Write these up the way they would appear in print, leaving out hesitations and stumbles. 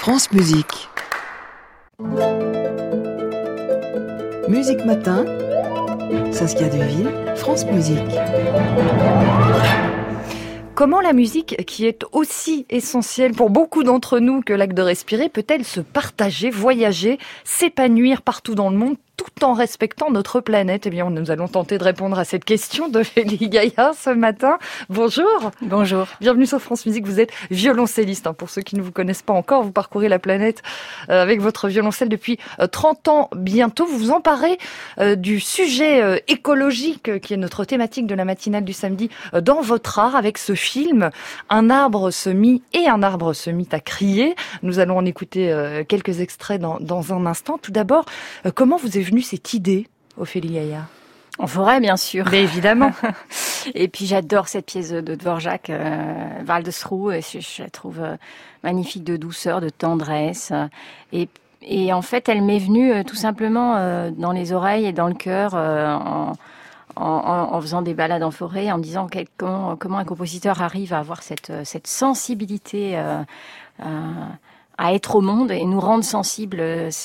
France Musique. Musique Matin, Saskia Deville, France Musique. Comment la musique, qui est aussi essentielle pour beaucoup d'entre nous que l'acte de respirer, peut-elle se partager, voyager, s'épanouir partout dans le monde, tout en respectant notre planète? Eh bien, nous allons tenter de répondre à cette question d'Ophélie Gaillard ce matin. Bonjour. Bonjour. Bienvenue sur France Musique. Vous êtes violoncelliste. Pour ceux qui ne vous connaissent pas encore, vous parcourez la planète avec votre violoncelle depuis 30 ans bientôt. Vous vous emparez du sujet écologique qui est notre thématique de la matinale du samedi dans votre art avec ce film « Un arbre se mit à crier ». Nous allons en écouter quelques extraits dans un instant. Tout d'abord, comment vous est venue cette idée, Ophélie Gaillard? En forêt, bien sûr. Mais évidemment. Et puis j'adore cette pièce de Dvorak, Waldesruhe, et je la trouve magnifique de douceur, de tendresse. Et en fait, elle m'est venue tout simplement dans les oreilles et dans le cœur en faisant des balades en forêt, en me disant comment un compositeur arrive à avoir cette sensibilité à être au monde et nous rendre sensibles,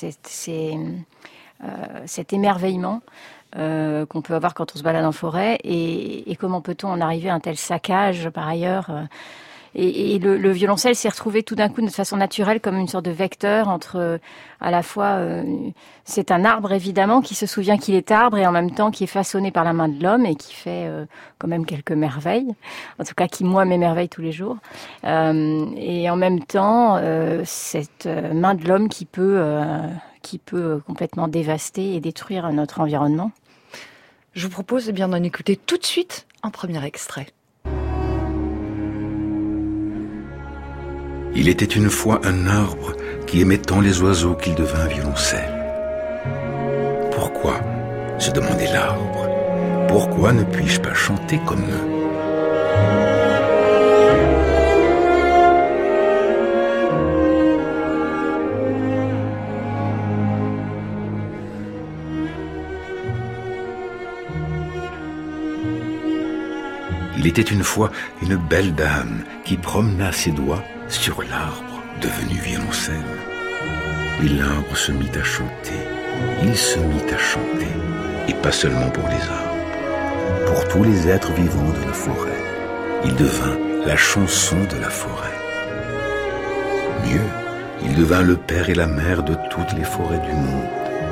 cet émerveillement qu'on peut avoir quand on se balade en forêt, et comment peut-on en arriver à un tel saccage par ailleurs. Et le violoncelle s'est retrouvé tout d'un coup de façon naturelle comme une sorte de vecteur entre à la fois c'est un arbre évidemment qui se souvient qu'il est arbre et en même temps qui est façonné par la main de l'homme et qui fait quand même quelques merveilles, en tout cas qui moi m'émerveille tous les jours, et en même temps cette main de l'homme qui peut complètement dévaster et détruire notre environnement. Je vous propose d'en écouter tout de suite un premier extrait. Il était une fois un arbre qui aimait tant les oiseaux qu'il devint violoncelle. Pourquoi, se demandait l'arbre, pourquoi ne puis-je pas chanter comme eux? Il était une fois une belle dame qui promena ses doigts sur l'arbre devenu violoncelle. Et l'arbre se mit à chanter, il se mit à chanter, et pas seulement pour les arbres, pour tous les êtres vivants de la forêt. Il devint la chanson de la forêt. Mieux, il devint le père et la mère de toutes les forêts du monde.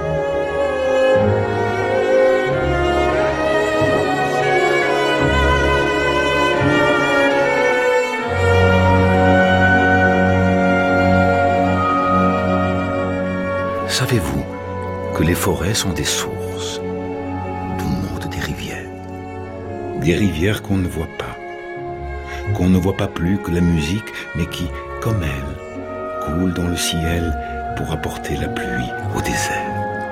Savez-vous que les forêts sont des sources, d'où montent des rivières qu'on ne voit pas plus que la musique, mais qui, comme elle, coulent dans le ciel pour apporter la pluie au désert.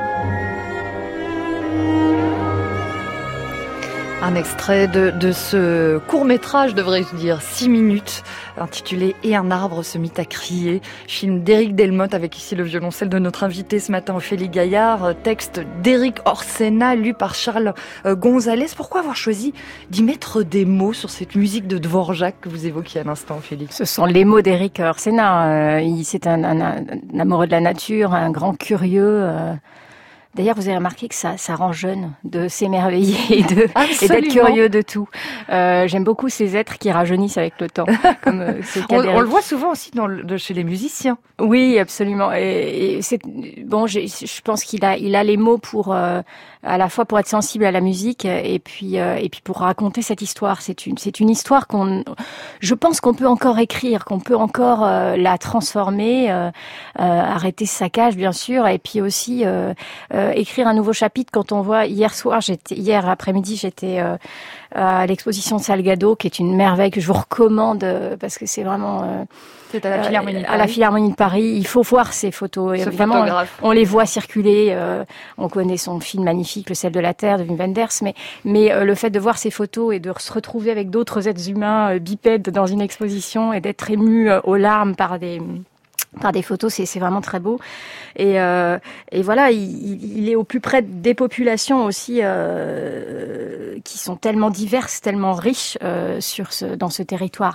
Un extrait de ce court-métrage, devrais-je dire, 6 minutes, intitulé « Et un arbre se mit à crier », film d'Éric Delmotte, avec ici le violoncelle de notre invité ce matin, Ophélie Gaillard, texte d'Éric Orsena, lu par Charles Gonzalez. Pourquoi avoir choisi d'y mettre des mots sur cette musique de Dvorak que vous évoquiez à l'instant, Ophélie? Ce sont les mots d'Éric Orsena. C'est un amoureux de la nature, un grand curieux. D'ailleurs, vous avez remarqué que ça rend jeune de s'émerveiller et d'être curieux de tout. J'aime beaucoup ces êtres qui rajeunissent avec le temps. Comme on le voit souvent aussi chez les musiciens. Oui, absolument. Et c'est bon. Je pense qu'il a les mots pour à la fois pour être sensible à la musique et puis pour raconter cette histoire. C'est une histoire je pense qu'on peut encore écrire, qu'on peut encore la transformer, arrêter ce saccage bien sûr, et puis aussi écrire un nouveau chapitre. Quand on voit hier après-midi, j'étais à l'exposition de Salgado, qui est une merveille que je vous recommande parce que c'est vraiment c'est à la Philharmonie de Paris. À la Philharmonie de Paris. Il faut voir ces photos. Ce vraiment, photographe. On les voit circuler. On connaît son film magnifique, Le sel de la terre de Wim Wenders, mais le fait de voir ces photos et de se retrouver avec d'autres êtres humains bipèdes dans une exposition et d'être ému aux larmes par des photos, c'est vraiment très beau. Et voilà, il est au plus près des populations aussi qui sont tellement diverses, tellement riches dans ce territoire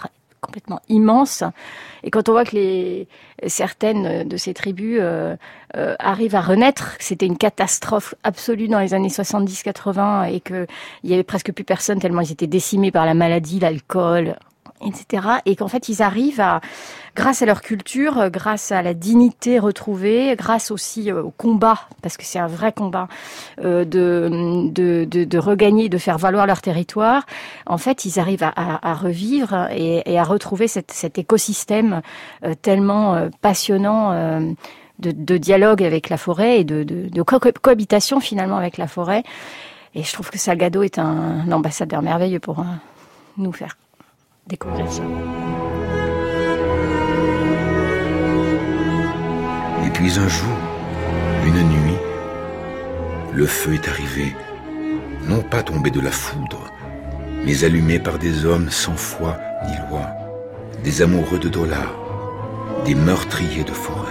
complètement immense. Et quand on voit que certaines de ces tribus arrivent à renaître, que c'était une catastrophe absolue dans les années 70-80 et qu'il y avait presque plus personne tellement ils étaient décimés par la maladie, l'alcool, etc. Et qu'en fait, ils arrivent grâce à leur culture, grâce à la dignité retrouvée, grâce aussi au combat, parce que c'est un vrai combat, de regagner, de faire valoir leur territoire. En fait, ils arrivent à revivre et à retrouver cet écosystème tellement passionnant de dialogue avec la forêt et de cohabitation finalement avec la forêt. Et je trouve que Salgado est un ambassadeur merveilleux pour nous faire découvrir ça. Et puis un jour, une nuit, le feu est arrivé, non pas tombé de la foudre, mais allumé par des hommes sans foi ni loi, des amoureux de dollars, des meurtriers de forêt.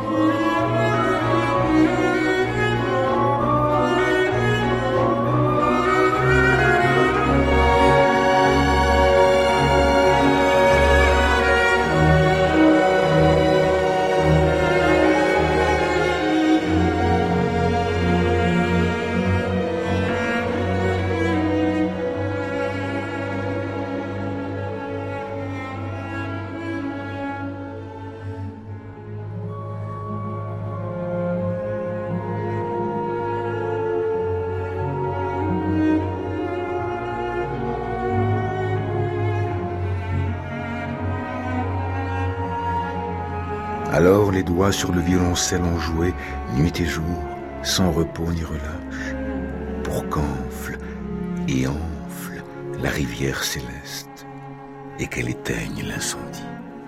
Alors les doigts sur le violoncelle ont joué nuit et jour, sans repos ni relâche, pour qu'enfle et enfle la rivière céleste et qu'elle éteigne l'incendie.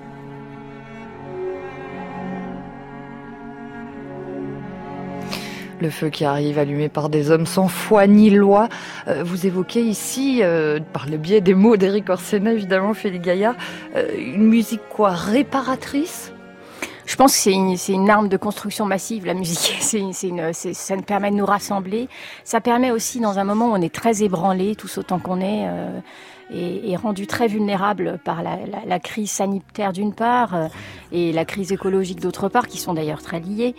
Le feu qui arrive, allumé par des hommes sans foi ni loi. Vous évoquez ici, par le biais des mots d'Éric Orsena, évidemment, Ophélie Gaillard, une musique réparatrice ? Je pense que c'est une arme de construction massive, la musique. Ça nous permet de nous rassembler. Ça permet aussi, dans un moment où on est très ébranlé, tous autant qu'on est, et rendu très vulnérable par la crise sanitaire d'une part, et la crise écologique d'autre part, qui sont d'ailleurs très liées,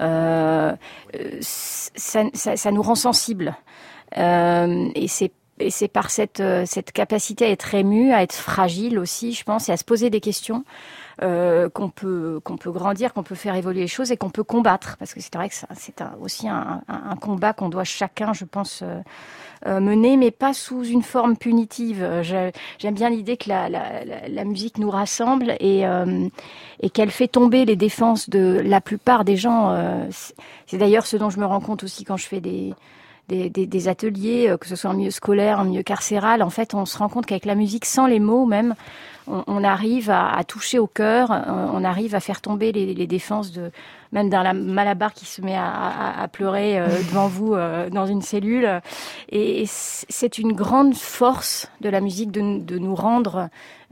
ça nous rend sensibles. Et c'est par cette capacité à être ému, à être fragile aussi, je pense, et à se poser des questions qu'on peut grandir, qu'on peut faire évoluer les choses et qu'on peut combattre. Parce que c'est vrai que c'est aussi un combat qu'on doit chacun, je pense, mener, mais pas sous une forme punitive. J'aime bien l'idée que la musique nous rassemble et qu'elle fait tomber les défenses de la plupart des gens. C'est d'ailleurs ce dont je me rends compte aussi quand je fais des ateliers, que ce soit en milieu scolaire, en milieu carcéral. En fait, on se rend compte qu'avec la musique, sans les mots même, on arrive à toucher au cœur, on arrive à faire tomber les défenses même d'un malabar qui se met à pleurer devant vous dans une cellule. Et c'est une grande force de la musique de nous rendre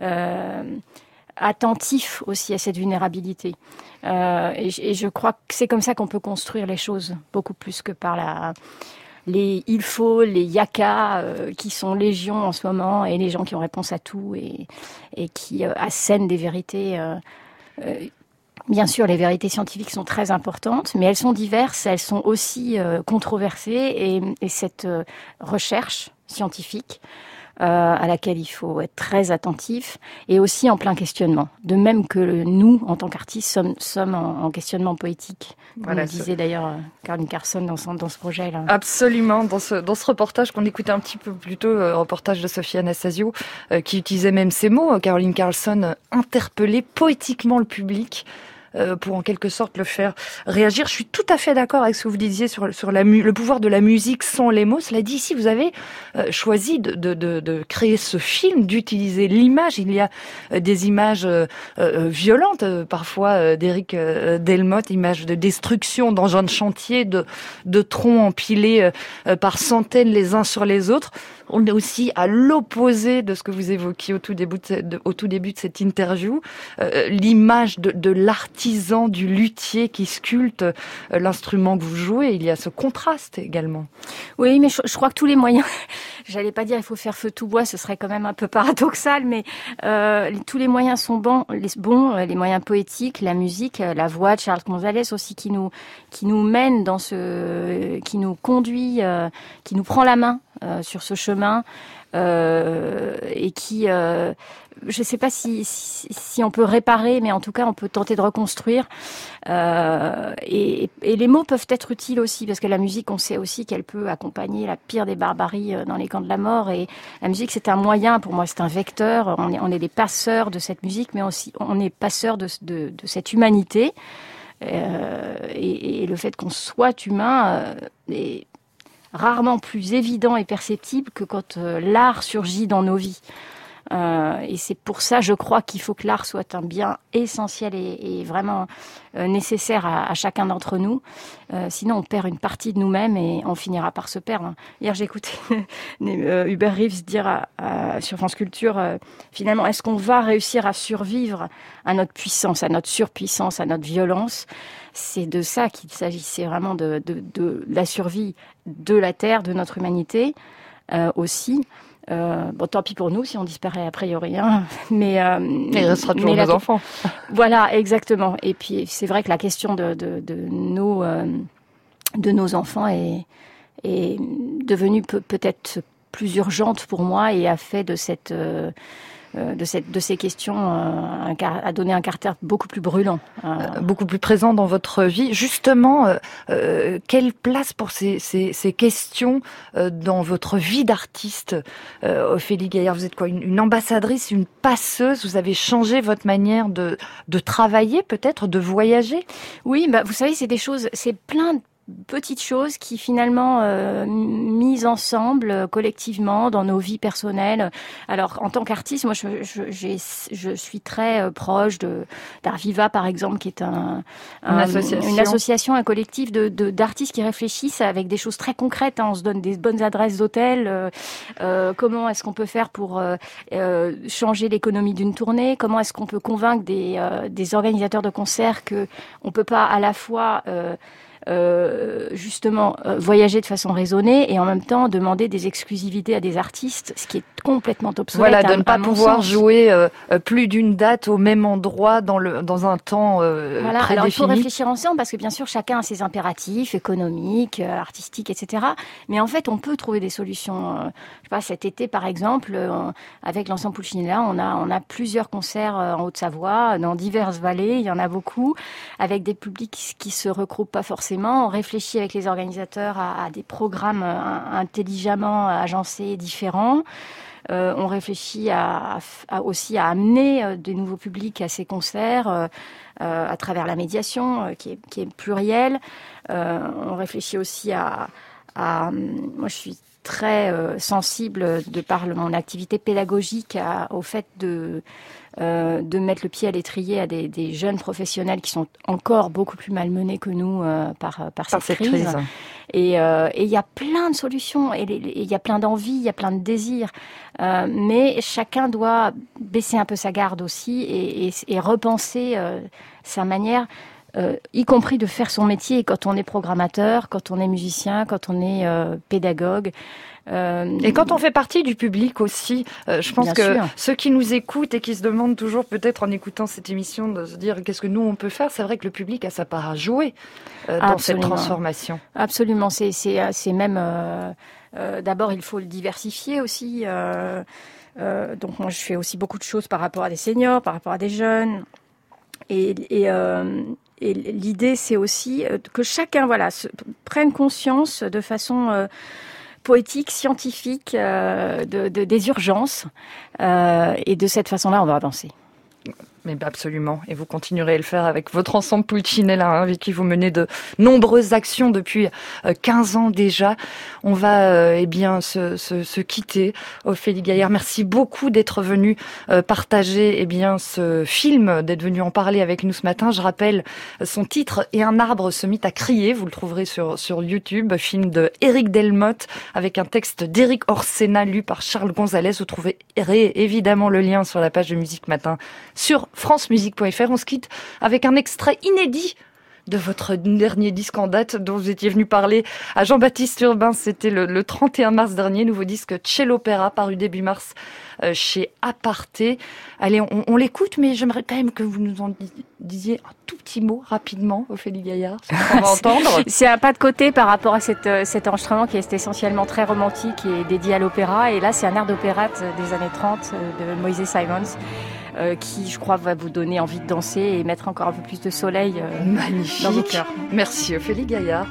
attentifs aussi à cette vulnérabilité. Et je crois que c'est comme ça qu'on peut construire les choses, beaucoup plus que par les il faut, les yaka qui sont légion en ce moment, et les gens qui ont réponse à tout et qui assènent des vérités. Bien sûr, les vérités scientifiques sont très importantes, mais elles sont diverses, elles sont aussi controversées, et cette recherche scientifique à laquelle il faut être très attentif, et aussi en plein questionnement. De même que nous, en tant qu'artistes, sommes en questionnement poétique. Comme le disait d'ailleurs Caroline Carson dans ce projet-là. Absolument, dans ce reportage qu'on écoutait un petit peu plus tôt, reportage de Sophie Anastasio, qui utilisait même ces mots, Caroline Carlson, interpeller poétiquement le public, pour en quelque sorte le faire réagir. Je suis tout à fait d'accord avec ce que vous disiez sur le pouvoir de la musique sans les mots. Cela dit, ici, vous avez choisi de créer ce film, d'utiliser l'image. Il y a des images violentes, parfois d'Éric Delmotte, images de destruction d'engins de chantier, de troncs empilés par centaines les uns sur les autres. On est aussi à l'opposé de ce que vous évoquiez au tout début de cette interview, l'image de l'artiste l'artisan, du luthier qui sculpte l'instrument que vous jouez. Il y a ce contraste également. Oui, mais je crois que tous les moyens, j'allais pas dire il faut faire feu tout bois, ce serait quand même un peu paradoxal, mais tous les moyens sont bons, les moyens poétiques, la musique, la voix de Charles González aussi qui nous mène qui nous conduit, qui nous prend la main sur ce chemin et qui je ne sais pas si on peut réparer, mais en tout cas on peut tenter de reconstruire. Et les mots peuvent être utiles aussi, parce que la musique, on sait aussi qu'elle peut accompagner la pire des barbaries dans les camps de la mort. Et la musique, c'est un moyen, pour moi, c'est un vecteur. On est des passeurs de cette musique, mais aussi on est passeurs de cette humanité. Et le fait qu'on soit humain est rarement plus évident et perceptible que quand l'art surgit dans nos vies. Et c'est pour ça, je crois, qu'il faut que l'art soit un bien essentiel et vraiment nécessaire à chacun d'entre nous. Sinon, on perd une partie de nous-mêmes et on finira par se perdre. Hier, j'ai écouté Hubert Reeves dire sur France Culture, finalement, est-ce qu'on va réussir à survivre à notre puissance, à notre surpuissance, à notre violence ? C'est de ça qu'il s'agit. C'est vraiment de la survie de la Terre, de notre humanité aussi. Bon, tant pis pour nous si on disparaît a priori, hein. Mais il restera toujours nos enfants. Voilà, exactement. Et puis c'est vrai que la question de nos enfants est devenue peut-être plus urgente pour moi et a fait de ces questions a donné un caractère beaucoup plus brûlant, beaucoup plus présent dans votre vie. Justement, quelle place pour ces questions dans votre vie d'artiste, Ophélie Gaillard? Vous êtes quoi, une ambassadrice, une passeuse? Vous avez changé votre manière de travailler, peut-être, de voyager? Oui, vous savez, c'est plein de petites choses qui finalement mises ensemble collectivement dans nos vies personnelles. Alors en tant qu'artiste, moi je suis très proche d'Arviva par exemple, qui est une association, un collectif d'artistes qui réfléchissent avec des choses très concrètes. On se donne des bonnes adresses d'hôtels. Comment est-ce qu'on peut faire pour changer l'économie d'une tournée? Comment est-ce qu'on peut convaincre des organisateurs de concerts que on peut pas à la fois justement voyager de façon raisonnée et en même temps demander des exclusivités à des artistes, ce qui est complètement obsolète. Voilà, de ne pas pouvoir jouer plus d'une date au même endroit dans un temps voilà, prédéfini. Alors il faut réfléchir ensemble parce que bien sûr chacun a ses impératifs économiques, artistiques, etc. Mais en fait on peut trouver des solutions. Je sais pas, cet été par exemple, avec l'ensemble Pulcinella, on a plusieurs concerts en Haute-Savoie, dans diverses vallées, il y en a beaucoup, avec des publics qui se regroupent pas forcément. On réfléchit avec les organisateurs à des programmes intelligemment agencés, différents. On réfléchit aussi à amener des nouveaux publics à ces concerts à travers la médiation qui est plurielle. On réfléchit aussi moi, je suis très sensible de par mon activité pédagogique au fait de mettre le pied à l'étrier à des jeunes professionnels qui sont encore beaucoup plus malmenés que nous par cette crise. Et il y a plein de solutions, et il y a plein d'envies, il y a plein de désirs, mais chacun doit baisser un peu sa garde aussi et repenser sa manière, y compris de faire son métier quand on est programmateur, quand on est musicien, quand on est pédagogue. Et quand on fait partie du public aussi, je pense que ceux qui nous écoutent et qui se demandent toujours peut-être en écoutant cette émission de se dire qu'est-ce que nous on peut faire, c'est vrai que le public a sa part à jouer dans cette transformation. Absolument, c'est même d'abord il faut le diversifier aussi. Donc moi je fais aussi beaucoup de choses par rapport à des seniors, par rapport à des jeunes et l'idée c'est aussi que chacun prenne conscience de façon poétique, scientifique, des urgences. Et de cette façon-là, on va avancer. Mais absolument, et vous continuerez à le faire avec votre ensemble Pulcinella, avec qui vous menez de nombreuses actions depuis 15 ans déjà. On va se quitter. Ophélie Gaillard, merci beaucoup d'être venue partager ce film, d'être venue en parler avec nous ce matin. Je rappelle son titre, Et un arbre se mit à crier. Vous le trouverez sur YouTube, film de Éric Delmotte avec un texte d'Éric Orsena lu par Charles González. Vous trouverez évidemment le lien sur la page de Musique Matin sur francemusique.fr. On se quitte avec un extrait inédit de votre dernier disque en date dont vous étiez venu parler à Jean-Baptiste Urbain. C'était le 31 mars dernier, nouveau disque Cello-Opéra paru début mars chez Aparté. Allez, on l'écoute, mais j'aimerais quand même que vous nous en disiez un tout petit mot rapidement, Ophélie Gaillard, ce qu'on va entendre. C'est un pas de côté par rapport à cet enregistrement qui est essentiellement très romantique et dédié à l'opéra. Et là, c'est un air d'opérette des années 30 de Moïse Simons. Qui, je crois, va vous donner envie de danser et mettre encore un peu plus de soleil dans vos cœurs. Merci Ophélie Gaillard.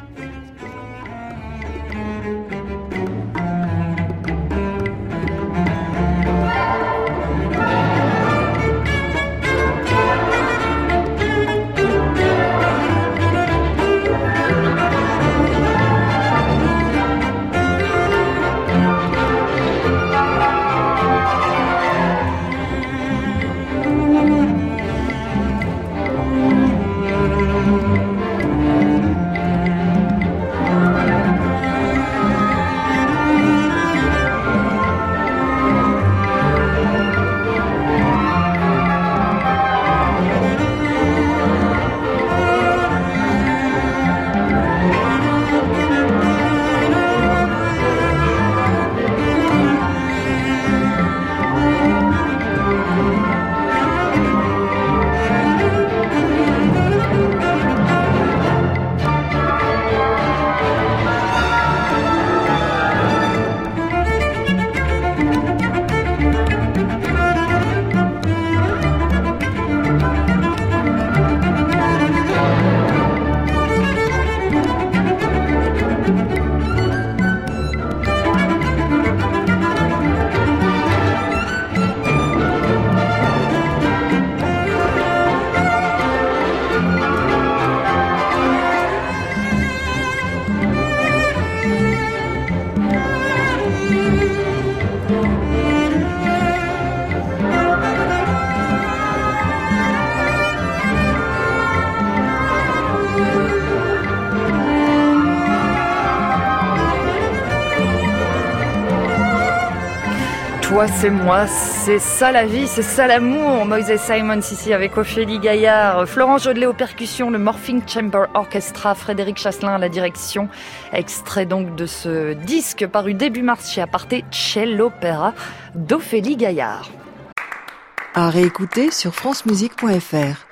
Toi, c'est moi, c'est ça la vie, c'est ça l'amour. Moïse Simons ici avec Ophélie Gaillard, Florent Jodelet aux percussions, le Morphing Chamber Orchestra, Frédéric Chasselin à la direction. Extrait donc de ce disque paru début mars chez Aparté, Cello-Opéra d'Ophélie Gaillard. À réécouter sur francemusique.fr.